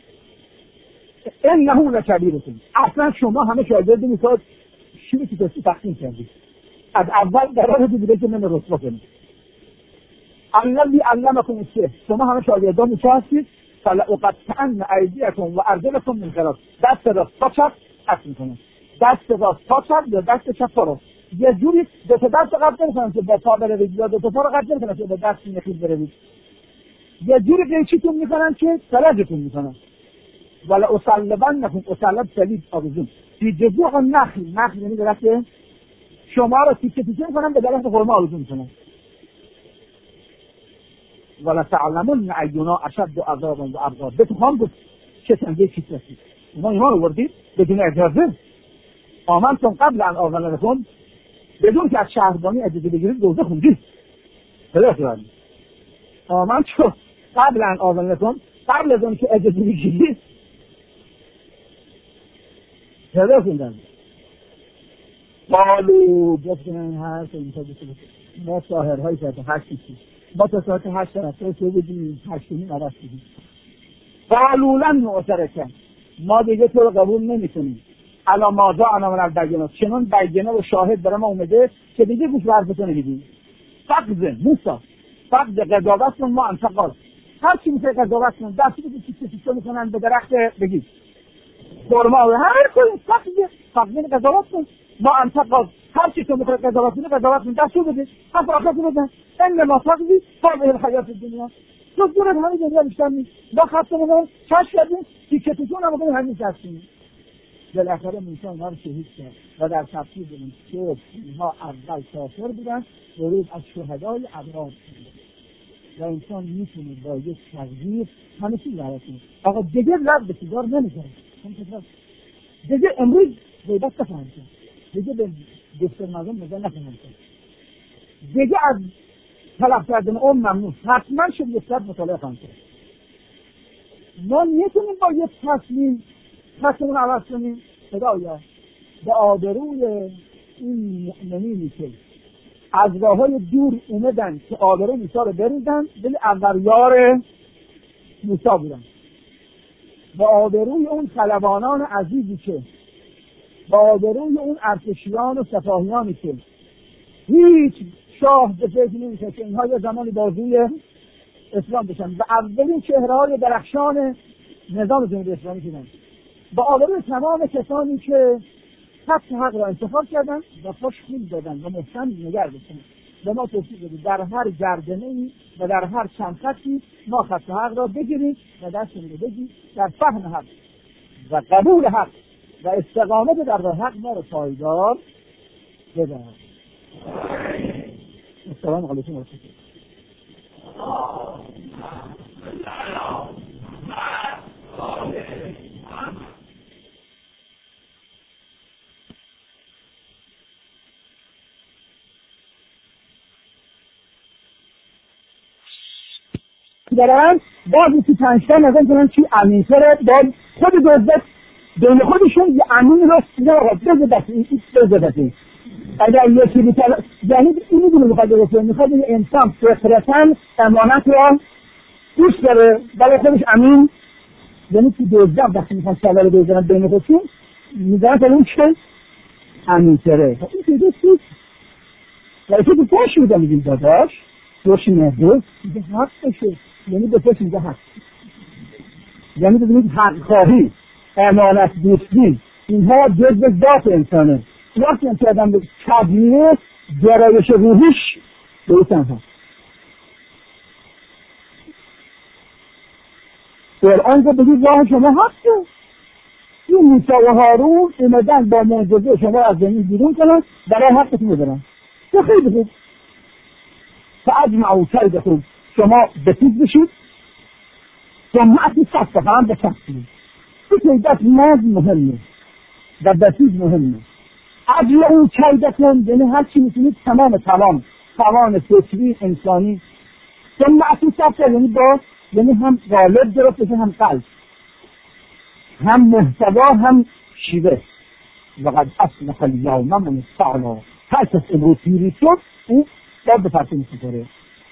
انه لکبیرکم، اصلا شما همه شاگرد موسی شیری که دستی تقسیم کردید، از اول قرار بوده که من رسوا کنید. الذی علمکم السحر، شما همه شاگردان موسی هستید. فلأقطعن ایدیکم و ارجلکم من خلاف، دست راست تا چپ قطع میکنم، دست راست تا چپ یا دست چپ تا راست، یه جوری دو تا دست قطع نمیکنم که با پا بروید، یا دو تا پا رو قطع نمیکنم که با دست نخیل بروید، یه جوری قیچیتون میکنن که سلجتون میکنن. ولا اصلبنکم، اصلب سلیب آویزون، فی جذوع النخل، نخل یعنی درخت، شما رو تیکه تیکه میکنن به درخت خرما آویزون میکنن. ولا تعلمون اینا اشد عذابا و ابقا، بتوان بود چه سنگه چیز رسید. اونا ایمان آوردید بدون اجازه، آمنتم قبل ان آذن لکم، بدون که از شهربانی اجازه بگیرید دوزه خوندید. خدا خیلی آمنتم قبل ان آذن لکم، قبل از اون که اجازه بگیرید خدا خوندن. قالو گفتن هر ما ساحرهایی که هشت کشید، ما تا ساعت هشت طرف تو بودیم، هشت نیم عوض بودیم. قالو لن نؤثرک، ما دیگه تو رو قبول نمی‌کنیم. الا ماذا انا من البینات، چنان بینه و شاهد برای ما اومده که دیگه گوش حرفتون نمیدیم. فقط موسی فقط قضاوت ما انتقال، هر چی میشه قضاوت کن، دستی که چیزی چیزی میکنن به درخت بگید خرما و هر کوی فقط فقط قضاوت کن ما انتقال، هر چی تو میخوای قضاوت کنی قضاوت کن، دستو بده حرف آخر بده ان ما فقدی هذه الحیات الدنیا، تو دور همه دنیا بیشتر نیست، با خطمون کاش کردیم تیکتون هم بودیم همین هستیم. بالاخره موسی اونا رو شهید کرد و در تفسیر بودیم که اینها اول کافر بودن ورود از شهدای ابرار و انسان میتونه با یک تغییر همه چیز براتونه. آقا دیگه لب به سیگار نمیزنه، دیگه امروز غیبت نخواهند کرد، دیگه به دفتر مردم مزن نخواهند کرد، دیگه از طلب کردن اون ممنون، حتما شد یک ساعت مطالعه خواهند کرد. ما میتونیم با یک تصمیم تصمیم عوض کنیم. خدایا به آبروی این مؤمنینی که از راه های دور اومدن که آبروی موسی رو بریزن، دل اول یار موسی بودن، به آبروی اون خلبانان عزیزی که به آبروی اون ارتشیان و سپاهیانی که هیچ شاه به فکر نمیشه که اینها یه زمانی بازوی اسلام بشن و اولین چهره‌های درخشان نظام جمهوری اسلامی شدن، با آبروی تمام کسانی که حق حق را انتخاب کردن و پاش خون دادن و محکم نگه داشتن. به ما توفیق بدید در هر گردنه‌ای و در هر چند خطی ما خط حق را بگیریم و دستمون رو بگیریم در فهم حق و قبول حق و استقامت در راه حق ما رو پایدار بدهد. السلام علیکم و رحمت الله. دارن بعضی تو پنجتا نظر کنن چی امین‌تره، بعد خود دوزد بین خودشون یه امین رو سیده آقا بزه دستی این بزه دستی اگر یکی بیتر یعنی این میدونه میخواد بگه میخواد این انسان فطرتاً امانت رو دوست داره ولی خودش امین، یعنی تو دوزد وقتی میخوان سوال رو بزنن بین خودشون میزنن تا اون چه امین‌تره. این که دوستی ولی تو پاش بوده میگیم داداش دوشی نهده میگه حق بشه، یعنی به پاش میگه حق، یعنی ببینید حق خواهی امانت دوستی اینها جزء ذات انسانه. وقتی هم که آدم به طبیعه گرایش روحیش درست هم هست. قرآن که بگید راه شما هسته، این موسی و هارون اومدن با معجزه شما از زمین بیرون کنن برای حقتون بزنن. تو خیلی خوب فاجمعوا کیدکم، شما بسیج بشید ثم اتی صفا هم بسختید. این کیدت ماز مهمه و بسیج مهمه. اجمعوا کیدکم یعنی هر چی میتونید تمام تمام توان فکری انسانی. ثم اتی صفا یعنی با یعنی هم غالب درست بشه هم قلب هم محتوا هم شیوه. وقد اصلح اليوم من استعلا، هر کس امروز پیری شد او باید به فرصه میسپاره.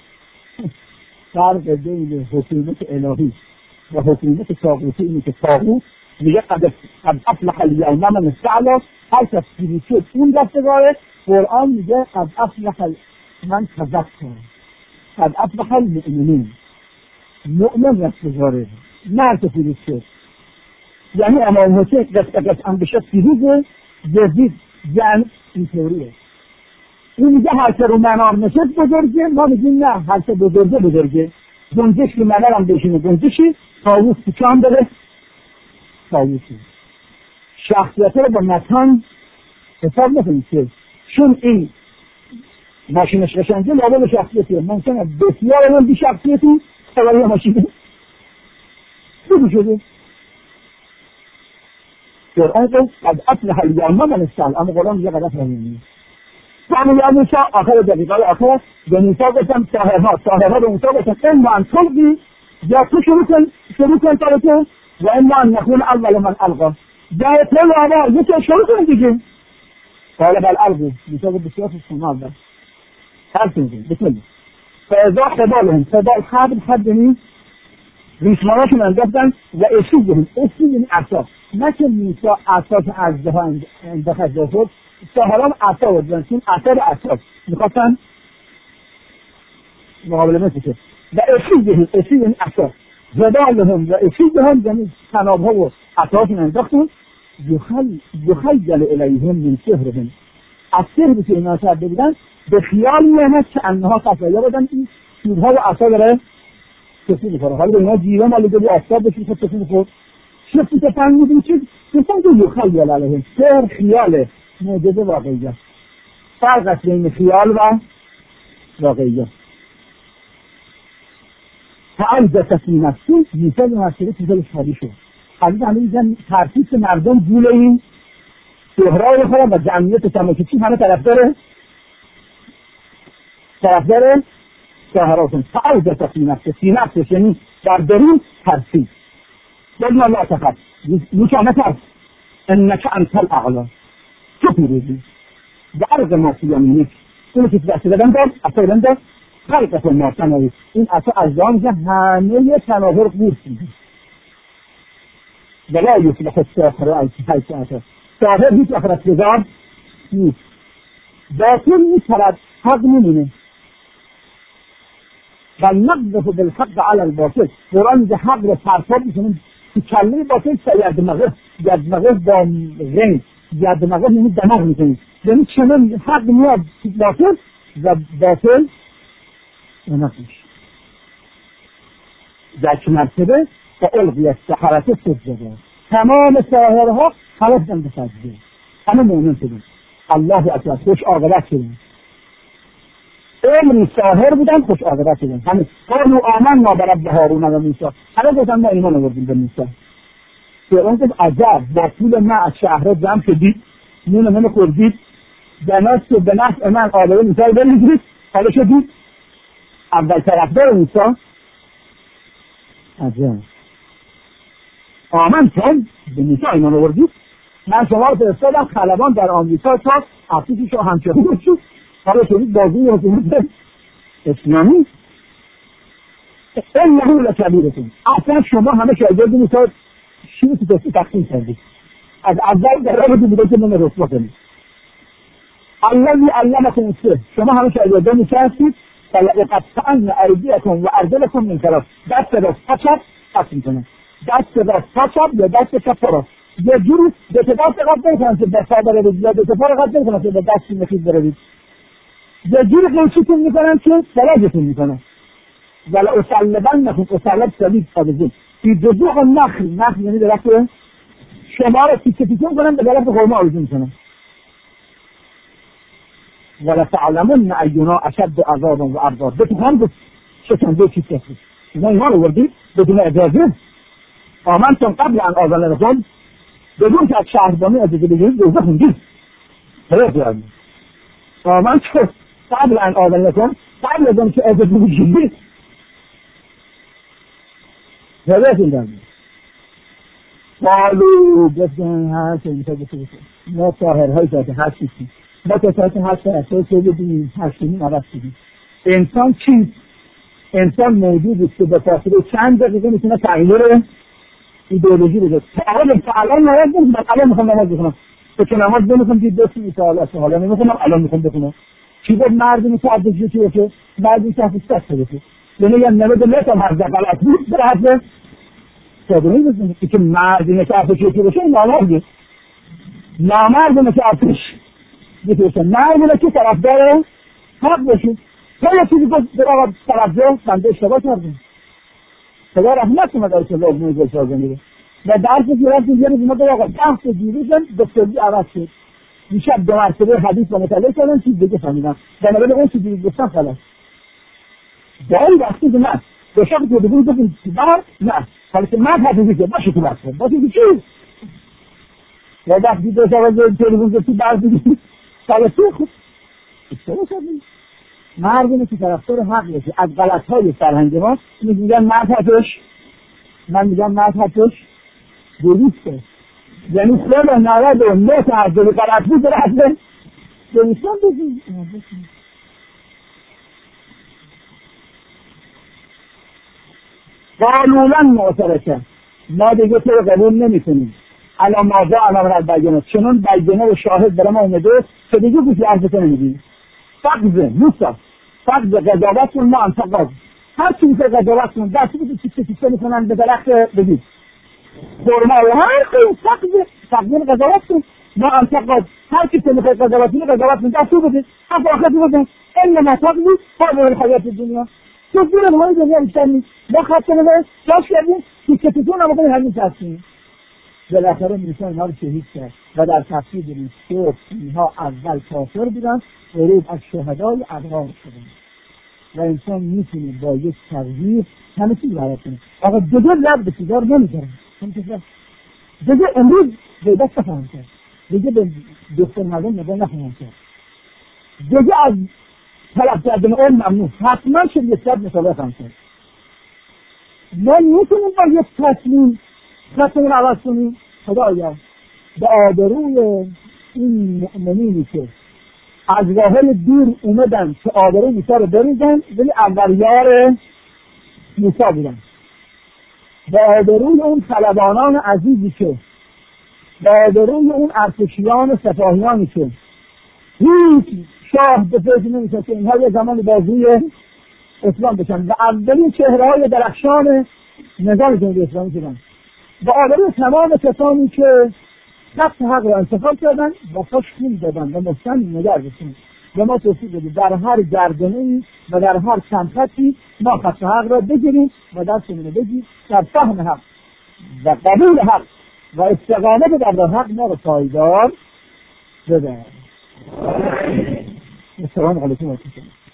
فرق بین حکومت الهی و حکومت طاغوتی اینه که طاغوت میگه قد اصلح اليوم من استعلا، هر کس پیری شد اون دستگاره. قرآن میگه قد اصلح من تذکر، قد اصلح المؤمنین، مؤمن دستگاره مرد پیری شد. یعنی امام حسین دست قطعا بشه پیروزه جدید یعنی اینطوریه. این میگه هر که رو منار نشد بزرگه، ما میگیم نه هر که بزرگه بزرگه. گنجش که منار هم بشینه گنجشی، طاووس تکان بره طاووسی. شخصیت رو با مکان حساب نکنید که چون این ماشینش قشنگه لابد شخصیتیه. ممکنه بسیار من بی شخصیتی سواری ماشینه خوبی شده. قرآن قد قد اصلح اليوم من استعلا، اما قرآن میگه قد اصلح اليوم. همون یا موسی آخر دقیقه آخر به موسی گفتم ساحرها ساحرها به موسی گفتن اما ان تلقی، یا تو شروع کن شروع کن تارکه و اما ان نكون اول من القا، یا اطلال آبا یکی شروع کن دیگه. قال بل القوا، موسی گفت بسیار سنال بس هر کنید بسم الله. فاذا حبالهم حبال حبل حد یعنی ریسماناشون انداختن و اشید یعنی اشید یعنی اعصاب نه که موسی عصا که اژدها انداخت شد، ساحران عصا بودن، چون عصا به عصا میخواستن مقابله مثل و افیدهم، افید یعنی عصا، جدالهم و افیدهم یعنی تنابها و عصاشون انداختون. یخیل الیهم من سحرهم، از سحری که اینا کرده بودن به خیال میامد که انها خفایا بودن، این تیرها و عصا داره کسی میخوره. حالا به اینا جیره مالیده بود، آفتاب بشید خود کسی میخورد. شفتی که فهمیدیم چیز مثلا که یخیل علیهم، سحر خیال، معجزه واقعیت. فرق است بین خیال و واقعیت. فعوجس فی نفسه، موسی نفسه تو دلش خالی شد. حدیث همه میگن ترتیب مردم گول این سحرها رو بخورن و جمعیت تماشاچی همه طرفدار طرفدار سحرهاشون. فعوجس فی نفسه، فی نفسه یعنی در درون ترتیب. بگم الله تخف، موسی نترس، انک انت الاعلی، تو پیروزی. درد ما فی یمینک، اونو که دست دادن داد، اصلا دادن داد، خلقت ما تنوی. این اصلا از دام که همه تناظر قورت میده. ولا یصلح الساحر از حیث اتى، ساحر هیچ آخرت گذار نیست، باطل میپرد، حق نمونه. و نقذف بالحق علی الباطل، قرآن میگه حق رو پرتاب میکنیم تو کله باطل، یدمغه، یدمغه با غین، یدمغه یعنی دماغ میکنیم، یعنی چنان حق میاد تو باطل و باطل نقش در چه مرتبه و القی السحرة سجدا، تمام ساحرها خلصن به سجده، همه مؤمن شدن، الله اکبر، خوش عاقبت شدن. عمری ساحر بودن، خوش عاقبت شدن. همه قالوا آمنا برب هارون و موسی، همه گفتن ما ایمان آوردیم به موسی. فرعون گفت عجب، با پول من از شهرها جمع شدید، نون من خوردید، جناس که به نفع من آبرو موسی رو بریزید، حالا شدید اول طرفدار موسی. عجب، آمنتم به موسی ایمان آوردید، من شما رو فرستادم خلبان در آمریکا تا افسوسش رو همچنان بشید، حالا شدید بازوی حکومت اسلامی. انه لکبیرکم، اصلا شما همه شاگرد موسی شیوع تو دستی تقسیم کردید، از اول در آمدی بوده که من رسوا کنید. الذی علمکم السحر، شما همه شاگردان موسی هستید. فلقطعن ایدیکم و ارجلکم من خلاف، دست راست پا چپ قطع کنه، دست راست پا چپ یا دست چپ پا راست، یه جوری به دست قطع نکنن که دست پا بروید یا دست پا رو قطع نکنن که به دستی نخیز بروید، یه جوری قیچیتون میکنن که فلاجتون میکنن. ولی اصلبنکم، اصلب سلیب آبزون فی جذوع النخل، نخل یعنی درخت، شما رو تیکه تیکه کنن به درخت خرما آویزون کنن. ولتعلمن اینا اشد عذابا و ابتر، بتوان به شکنجه چیز کسی. شما ایمان آوردید بدون اجازه، آمنتم قبل ان آذن لکم، بدون که از شهربانی اجازه بگیرید دوزخ خوندید. آمنتم قبل ان آذن لکم، قبل از آن که اجازه بگیرید هدایت دادید. قالوا گفتن هست اینجا بسید ما ساحرهایی که هستید، ما کسایی که هست احساس که بدیم هستیم عوض شدیم. انسان چیست؟ انسان موجودی که به فاصله چند دقیقه میتونه تغییر ایدئولوژی بده. تعالی تعالی نماز بخونم، الان میخوام نماز بخونم، تو که نماز بخونم دید دستی میتواله است، حالا نمیخونم الان میخوام بخونم. چی بود مردمی که عبدالجو چیه که مردمی که حفظ دست بده، یعنی یه نماز لیتم هر دقیقه بود در حفظ سادونی بزنید که مردمی که عبدالجو چیه باشه نامرده، نامردمی که عبدالجو بتوشن، مردمی که طرفدار حق باشید. تا یه چیزی گفت در آقا طرفدار بنده اشتباه کردیم، خدا رحمت کنه در چه لازمه گلشار زنیده و درس گرفتیم یه روز ما در آقا بحث دیروزن دکتری عوض شد، میشه دو مرتبه حدیث و مطالعه کردن چیز دیگه فهمیدم بنابراین اون چیز دیروز گفتم خلاص داری وقتی که نه دوشاق که بگوی بگوی بر نه حالا که من حدیثی که باشه تو بحث باشه که چیز و وقتی دوشاق که تلویزیون گفتی بر بگوی خلاص خوب اشتباه کردیم. مردمی که طرفدار حق بشه از غلط‌های فرهنگ ما میگن مذهبش، من میگم مذهبش درسته، یعنی خود نود و نه درصد غلط بود در اصل درستان بگید. قانونا معترضه، ما دیگه تو رو قبول نمی‌کنیم. الان ماذا الان البینه، چنون بینه و شاهد برای ما اومده که دیگه گوشی عرضتون نمیدید. فقضه موسا فقضه قضاوتون ما انتقاض، هر چیزی که قضاوتون دستی بودید چیزی چیزی میکنن به درخت بدید خورما و هر خیلی فقضه فقضه قضاوتون ما انتقاض، هر چیزی میخواید قضاوتون قضاوتون دستی بودید حق آخر بودید این نتاقضی فاضل الحیات الدنیا تو دور نمایی دنیا بیشتر نیست ما خواستم نمایی داشت کردیم که کتتون هم بکنی همین هستیم. بالاخره موسی اینها رو شهید کرد و در تفسیر داریم که اینها اول کافر بودن غریب از شهدای ابرار شدن و انسان میتونه با یک تغییر همه چیز برای کنه. آقا دیگه لب به سیگار نمیگرم دیگه امروز غیبت نخواهم کرد، دیگه به دختر مردم نگاه نخواهم کرد، دیگه از طلب کردن اون ممنون، حتما شریعت مثاله خواهم کرد. ما میتونیم با یک تصمیم تصمیم عوض کنیم. خدایا به آبروی این مؤمنینی که از راهل دور اومدن که آبروی موسی رو بریزن ولی اولیار موسی بودن، به آبروی اون طلبانان عزیزی که به آبروی اون ارتشیان و سپاهیانی که هیچ شاه به فکر نمیشه که اینها یه زمان بازوی اسلام بشن و اولین چهره‌های درخشان نظام جمهوری اسلامی شدن، با آبروی تمام کسانی که نفس حق را انتخاب کردن و خوش خون دادن و محسن نگر بسن و ما توصیف بدیم در هر گردنه‌ای و در هر چندخطی ما خط حق را بگیریم و دستمون رو بگیم در فهم حق و قبول حق و استقامت در راه حق ما رو پایدار بده. السلام علیکم و رحمت الله.